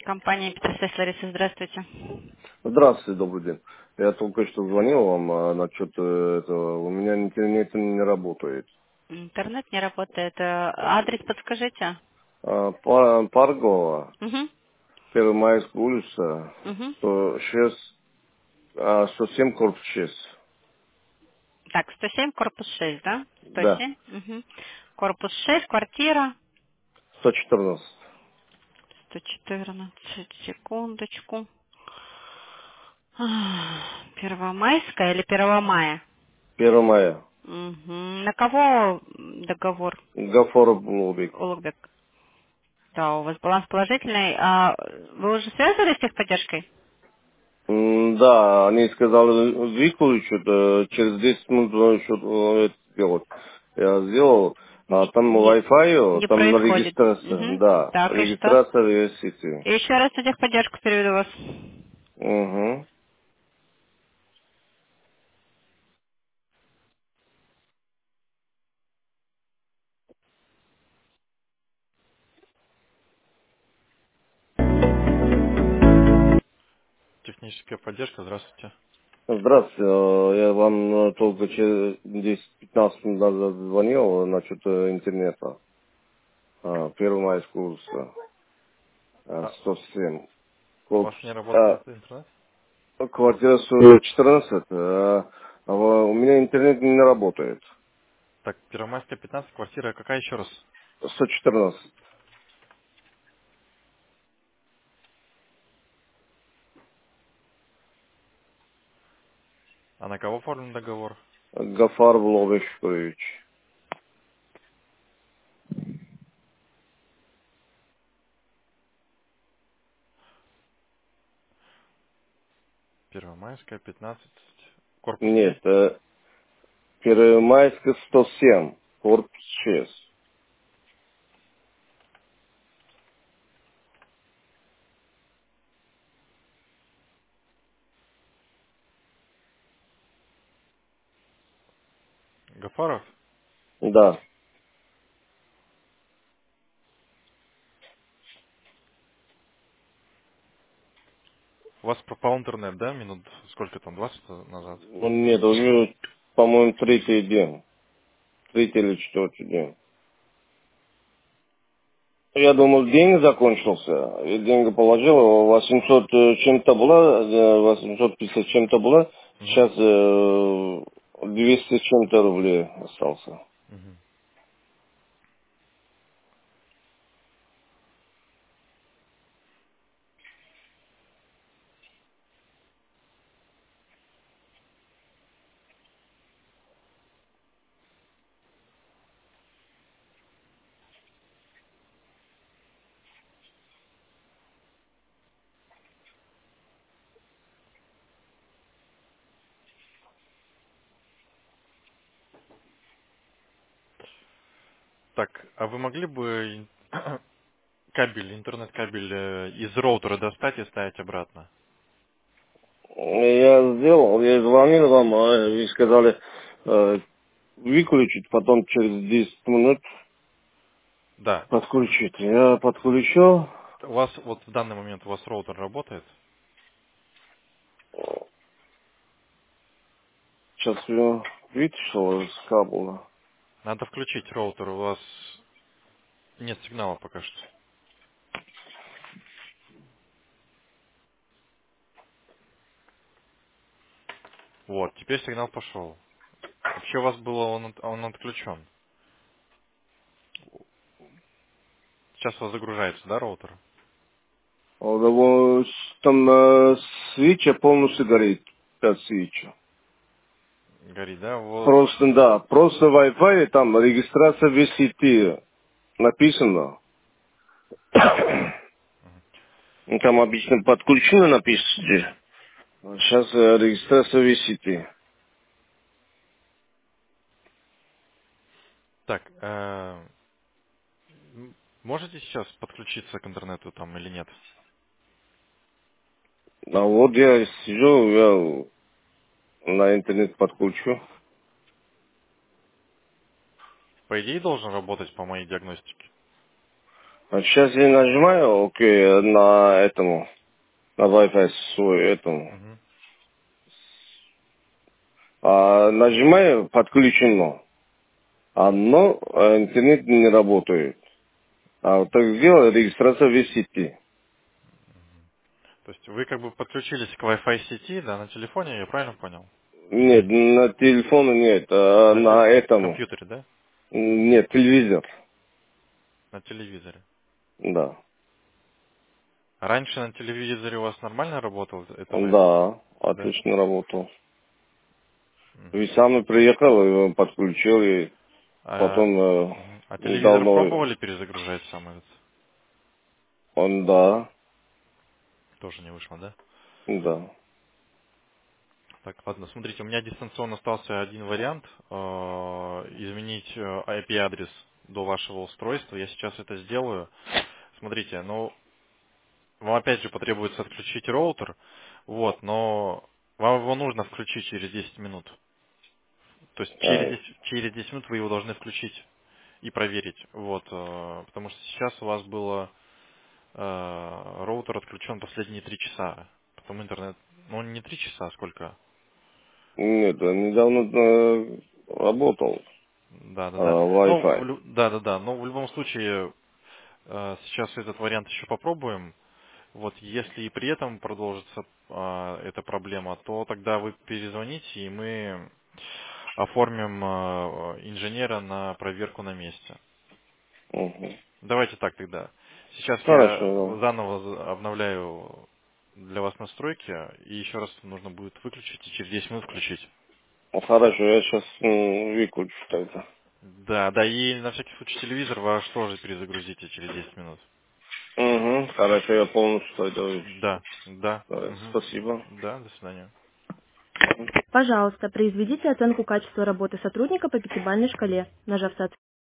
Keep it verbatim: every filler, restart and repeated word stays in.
Компания Петросвязь, Лариса, здравствуйте. Здравствуйте, добрый день. Я только что звонил вам а, насчет э, этого. У меня интернет не работает. Интернет не работает. Э, Адрес подскажите. А, Па- Паргова, Угу. Первомайская улица, Угу. сто шесть, а, сто семь, корпус шесть. Так, сто семь, корпус шесть, да? сто Да, семь. Угу. Корпус шесть, квартира. сто четырнадцать. сто четырнадцать, секундочку. А, Первомайская или Первого мая? первое мая. Угу. На кого договор, Гафоров Лобик. Улугбек? Да, у вас баланс положительный. А вы уже связывались с техподдержкой? М, Да, они сказали, выключат, э, через десять минут э, что-то это сделать. Я сделал, а Не, там не, Wi-Fi, не там происходит. регистрация, Угу. да, Так, и что? регистрация в сети. И еще раз на техподдержку переведу вас. Угу. Техническая поддержка, здравствуйте. Здравствуйте, э, я вам э, только через десять-пятнадцать минут назад звонил насчет э, интернета. А, Первомайская улица, а, А сто семь. у Корпус, вас не работает а, интернет? квартира сто четырнадцать, а, а у меня интернет не работает. Так, Первомайская пятнадцать, квартира какая еще раз? сто четырнадцать. А на кого оформлен договор? Гафар Влович. Первомайская пятнадцать, корпус Нет, где? э, Первомайская сто семь, корпус шесть. Гафаров? Да. У вас пропал интернет, да? Минут сколько там, двадцать назад? Ну, нет, уже, по-моему, третий день. Третий или четвертый день. Я думал, день закончился. И деньги положил. восемьсот чем-то было, э, восемьсот пятьдесят чем-то было. Мгм, Сейчас э, двести чем-то рублей остался. мгм. Так, а вы могли бы ин- кабель, интернет-кабель э, из роутера достать и ставить обратно? Я сделал, я звонил вам, а вы сказали э, выключить, потом через десять минут Да. подключить. Я подключил. У вас вот в данный момент у вас роутер работает? Сейчас я вытащил из кабеля. Надо включить роутер, у вас нет сигнала пока что. Вот, теперь сигнал пошел. Вообще у вас было, он, от- он отключен. Сейчас у вас загружается, да, роутер? Вот его с- там э, свеча полностью горит. Пять свеча. Горит, да? Вот. Просто, да, просто Wi-Fi, там регистрация в сети написано. Ну, там обычно подключено написано. Сейчас э, регистрация в сети. Так, э, м, можете сейчас подключиться к интернету там или нет? А вот я сижу, я на интернет подключу. По идее должен работать по моей диагностике. А сейчас я нажимаю, окей, на этому, на Wi-Fi свой этому. Мгм. А нажимаю подключено. А, но а, интернет не работает. А вот так сделал, регистрация в сети. То есть вы как бы подключились к Wi-Fi сети, да, на телефоне, я правильно понял? Нет, на телефоне нет, а На те- на этому. компьютере, да? Нет, телевизор. На телевизоре. Да. Раньше на телевизоре у вас нормально работал это Wi-Fi? Да, Да? отлично работал. И Мгм. сам приехал, его подключил, и А, потом э, мгм. А телевизор давно пробовали перезагружать сам этот? он, да, Тоже не вышло, да? да. Так, ладно, смотрите, у меня дистанционно остался один вариант. э, изменить э, ай пи-адрес до вашего устройства. Я сейчас это сделаю. Смотрите, ну, вам опять же потребуется отключить роутер, вот, но вам его нужно включить через десять минут. То есть через А, десять, через десять минут вы его должны включить и проверить. Вот, э, потому что сейчас у вас было э, роутер отключен последние три часа. Потом интернет, ну не три часа, а сколько? нет, он недавно э, работал Да, да, э, да. Ну, в Wi-Fi. лю- да, да, да. Но в любом случае э, сейчас этот вариант еще попробуем. Вот, если и при этом продолжится а, эта проблема, то тогда вы перезвоните, и мы оформим а, инженера на проверку на месте. Мгм. Давайте так тогда. Сейчас я Хорошо, заново за- обновляю для вас настройки, и еще раз нужно будет выключить и через десять минут включить. да. Хорошо, я сейчас выключу тогда. Да, да, и на всякий случай телевизор ваш тоже перезагрузите через десять минут. Угу. Хорошо, я полностью тогда выключу. Да, да. Да, Мгм. спасибо. Да, до свидания. Пожалуйста, произведите оценку качества работы сотрудника по пятибалльной шкале, нажав соответствующий